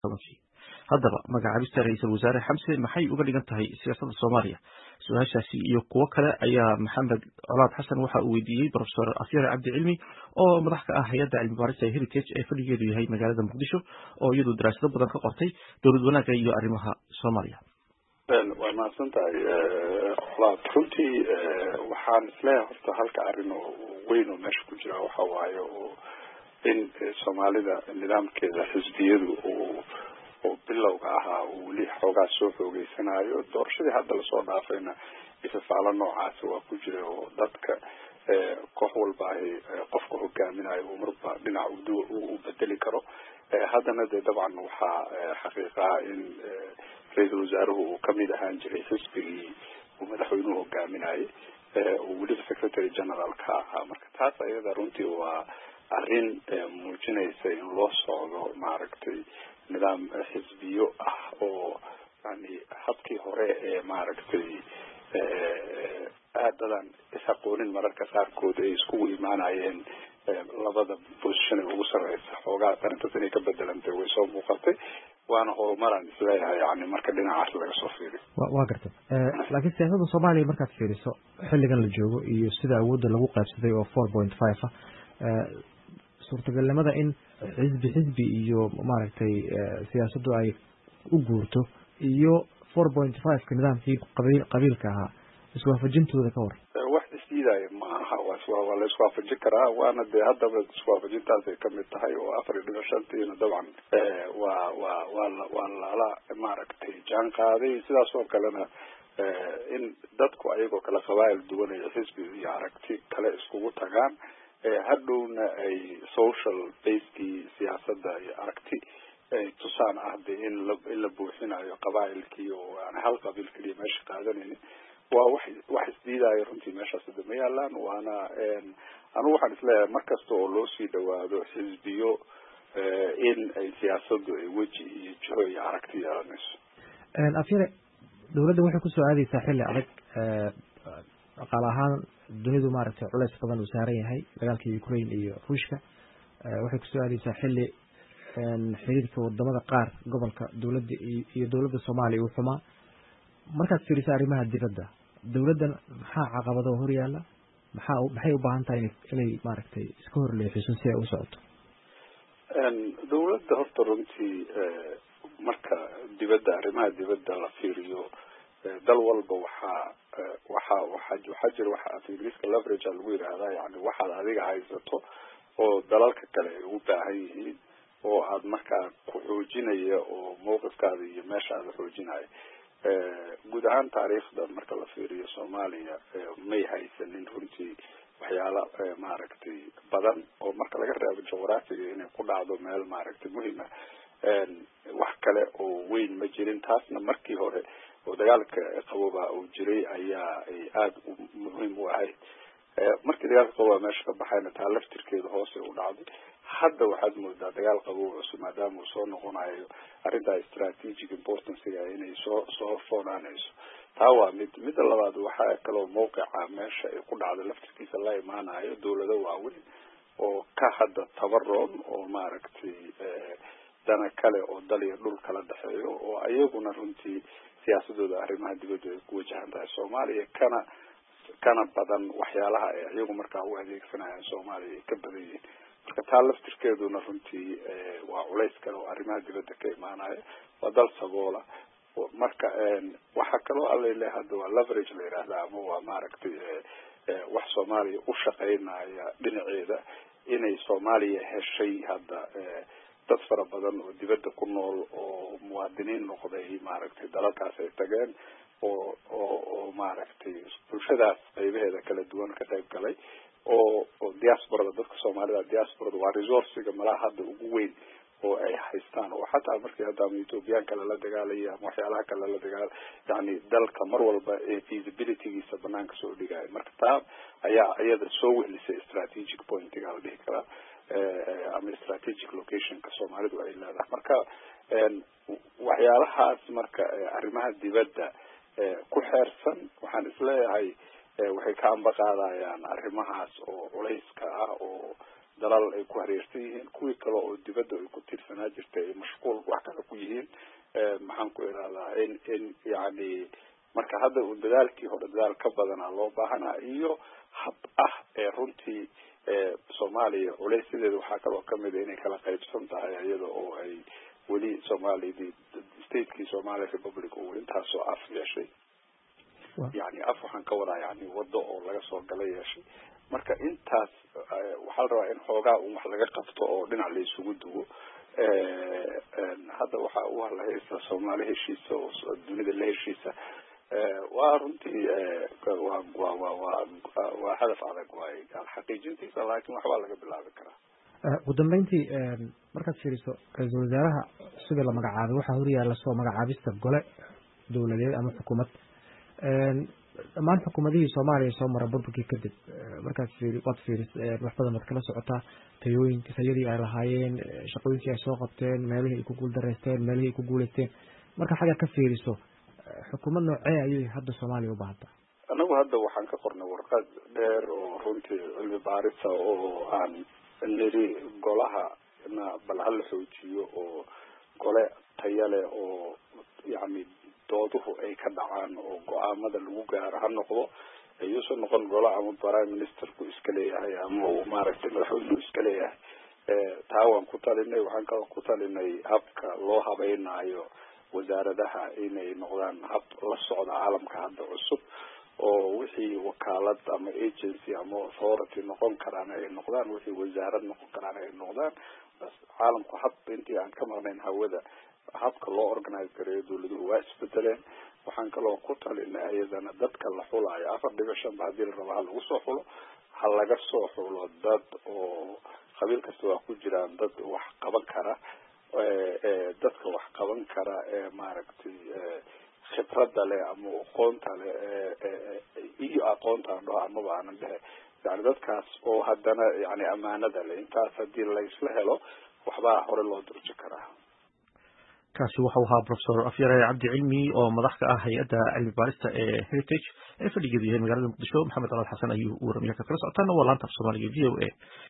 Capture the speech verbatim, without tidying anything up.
tobankii. Haddaba magacaabista ra'iisul wasaare Xamse maxay uga dhigan tahay siyaasadda Soomaaliya? Su-aashaasi iyo kuwo kale ayaa Maxamed Colaad Xasan waxa uu weydiiyey Professor Afyare Cabdi Cilmi oo madax ka ah hay'adda cilmi baarista ee Heritage ee fadhigeedu yahay magaalada Muqdisho oo iyadu daraasado badan ka qortay dowlad wanaagga iyo arrimaha Soomaaliya. waa mahadsantahay Colaad. runtii waxaan isleeyahay horta halka arrin oo weyn oo meesha ku jira waxa waaye oo in Soomaalida nidaamkeeda xisbiyadu oo oo bilowga ahaa uu weli xoogaa soo xoogeysanayo. doorashadii hadda lasoo dhaafayna ifafaalo noocaasi waa ku jira oo dadka koox walba ay qofka hogaaminayo uu marba dhinac u bedeli karo. haddana dee dabcan waxaa xaqiiqa ah in ra-iisul wasaaruhu uu kamid ahaan jiray xisbigii uu madaxweynuhu hogaaminayay oo weliba secretary generalka ahaa. marka taas ayada runtii waa arrin muujinaysa in loo socdo maaragtay nidaam xisbiyo ah oo yani habkii hore ee maaragtay aadadan isaqoonin mararka qaarkood ay iskugu imaanayeen labada position ee ugu sareysa. xoogaa arrintaas inay ka bedelantay way soo muuqatay, waana horumaraan isleeyahay yani marka dhinacaas laga soo fiiriyo. waa gartay. laakiin siyaasadda Soomaaliya markaad fiiriso xilligan la joogo iyo sida awoodda lagu qaybsaday oo four point five ah suurtagalnimada in xisbi xisbi iyo maaragtay siyaasaddu ay u guurto iyo four point five ka nidaamkii qabiilka ahaa iswaafajintooda ka war wax isdiidaya ma aha. waa la iswaafajin karaa, waana dee haddaba iswaafajintaasay kamid tahay oo afar iyo dhibic shantiina dabcan waa waa waa waa lala maaragtay jaan qaaday. sidaas oo kalena in dadku ayagoo kala qabaayil duwanaya xisbi iyo aragti kale iskugu tagaan hadhowna ay social basekii siyaasadda iyo aragti ay tusaan ah de in la in la buuxinayo qabaayilkii oo aan hal qabiil keliya meesha qaadanaynin. waa wax wax isdiidaayo runtii meeshaas hadda ma yaalaan. waana anigu waxaan isleeyahay markasta oo loo sii dhawaado xisbiyo in ay siyaasaddu ay weji iyo jiho iyo aragti yeelanayso. Afyare, dowladda waxay kusoo aadaysaa xilli adag dhaqaale ahaan dunidu maaragtay culays badan uu saaran yahay dagaalka Ukraine iyo Ruushka. waxay kusoo aadaysaa xilli xiriirka wadamada qaar gobolka dowladda iyo dowladda Soomaaliya uu xumaa. markaad fiiriso arrimaha dibadda, dowladdan maxaa caqabado hor yaala? maxaa maxay u baahan tahay inay maaragtay iska hor leexiso si ay u socoto? dowladda horta runtii marka dibadda arrimaha dibadda la fiiriyo dal walba waxaa waxaa waxaa waxaa jira waxa af Ingiriiska leverage lagu yiraahdaa, yani waxaad adiga haysato oo dalalka kale ay u baahan yihiin oo aad markaa ku xoojinaya oo mowqifkaada iyo meeshaada xoojinaya. guud ahaan taariikhda marka la fiiriyo Soomaaliya may haysanin runtii waxyaala maaragtay badan oo marka laga reebo juqraafiga inay ku dhacdo meel maaragtay muhiim ah. wax kale oo weyn ma jirin. taasna markii hore oo dagaalka qabooba uu jiray ayaa ay aada muhiim u ahayd. markii dagaalka qabooba meesha ka baxayna taa laftirkeeda hoose u dhacday. hadda waxaad moodaa dagaal qaboob cusub maadaama uu soo noqonayo arrintaa strategic importance-ga inay soo soo foonaanayso. taa waa mid midda labaad waxaa kaloo mawqica meesha ay ku dhacdo laftirkiisa la imaanayo dowlado waaweyn oo ka hadda tabaroon oo maaragtay dana kale oo dal iyo dhul kala dhexeeyo oo ayaguna runtii siyaasadooda arrimaha dibadda ay ku wajahan tahay Soomaaliya kana kana badan waxyaalaha ay iyagu markaa u adeegsanayaan Soomaaliya ay ka badan yihiin. marka taa laftirkeeduna runtii waa culays kale oo arrimaha dibadda ka imaanaya. waa dal saboola. marka waxaa kaloo alaleeyahay hadda waa leverage la yiraahdaa ama waa maaragtay wax Soomaaliya u shaqeynaya dhinaceeda inay Soomaaliya heshay hadda dad fara badan oo dibadda ku nool oo muwaadiniin noqday maaragtay dalalkaas ay tageen oo oo oo maaragtay bulshadaas qaybaheeda kala duwan ka qayb galay oo oo diasporada dadka Soomaalida diasporada waa resource-ga malaha hadda ugu weyn oo ay haystaan oo xataa markii hadda Ethiopian kala la dagaalaya ama waxyaalaha kala la dagaal yani dalka mar walba ee feasibility-giisa banaanka soo dhigay. marka taa ayaa ayada soo wehlisay strategic point-ga la dhihi karaa ama strategic location-ka Soomaalidu ay leedahay. marka waxyaalahaas marka arrimaha dibadda ku xeersan waxaan isleeyahay waxay ka amba qaadayaan arrimahaas oo culayska ah oo dalal ay ku hareersan yihiin kuwii kale oo dibadda ay ku tiirsanaa jirtay ay mashquul wax kale ku yihiin maxaan ku idhahdaa in in yani marka hadda uu dadaalkii hore dadaal ka badanaa loo baahanaa iyo hab ah ee runtii soomaaliya culaysideeda waxaa kaloo kamid a inay kala qaybsan tahay iyada oo ay weli soomaalidii stateki Somali Republic uu intaasoo af yeeshay yani af waxaan ka wadaa yani wado oo laga soo gala yeeshay marka intaas waxaa la rabaa in xoogaa un wax laga qabto oo dhinac la isugu duwo hadda waxaa u halahaysa Soomaali heshiisa oo dunida la heshiisa waa runtii waa waa waa waa waa hadaf adag waaye xaqiijintiisa laakiin waxbaa laga bilaabi karaa ugu dambeyntii markaad fiiriso ra-iisul wasaaraha sida la magacaabay waxaa horyaala soo magacaabista gole dowladeed ama xukuumad dhammaan xukuumadihii Soomaaliya soo mara burburkii kadib markaad fiiri waad fiiris wax badan baad kala socotaa tayooyinka sayadii ay lahaayeen shaqooyinkii ay soo qabteen meelihii ay ku guuldareysteen meelihii ay ku guuleysteen marka xagga ka fiiriso xukuumad noocee ayay hadda Soomaaliya u baahataa anagu hadda waxaan ka qornay warqad dheer oo runtii cilmi baarisa oo aan niri golaha na bal hala xoojiyo oo gole tayo leh oo yani dooduhu ay ka dhacaan oo go-aamada lagu gaaro ha noqdo ayuusan noqon golo ama prime ministerku iska leeyahay ama uu maaragtay madaxweynuhu iska leeyahay taa waan ku talinay waxaan kaloo ku talinay habka loo habeynaayo wasaaradaha inay noqdaan hab la socda caalamka hadda cusub oo wixii wakaalad ama agency ama authority noqon karaan ay noqdaan wixii wasaarad noqon karaan ay noqdaan caalamku hab intii aan ka maqnayn hawada habka loo organize gareeyo dawladuhu waa isbedeleen waxaan kaloo ku talinay iyadana dadka la xulaayo afar dhibic shan ba haddii la rabo ha lagu soo xulo ha laga soo xulo dad oo qabiil kasta waa ku jiraan dad wax qaban kara dadka wax qaban kara ee maaragtay khibrada leh ama aqoonta leh iyo aqoonta aan dhaho amaba aanan dhehe yani dadkaas oo haddana yani amaanada leh intaas haddii laysla helo waxbaa hore loo durji karaa kaasi waxau ahaa professor afyare cabdi cilmi oo madax ka ah hay-adda cilmi baarista ee heritage ee fadhigeedu yahay magaalada muqdisho maxamed colaad xasan ayuu u warramiyay ka kala socotaana waa laanta af soomaaliga v o a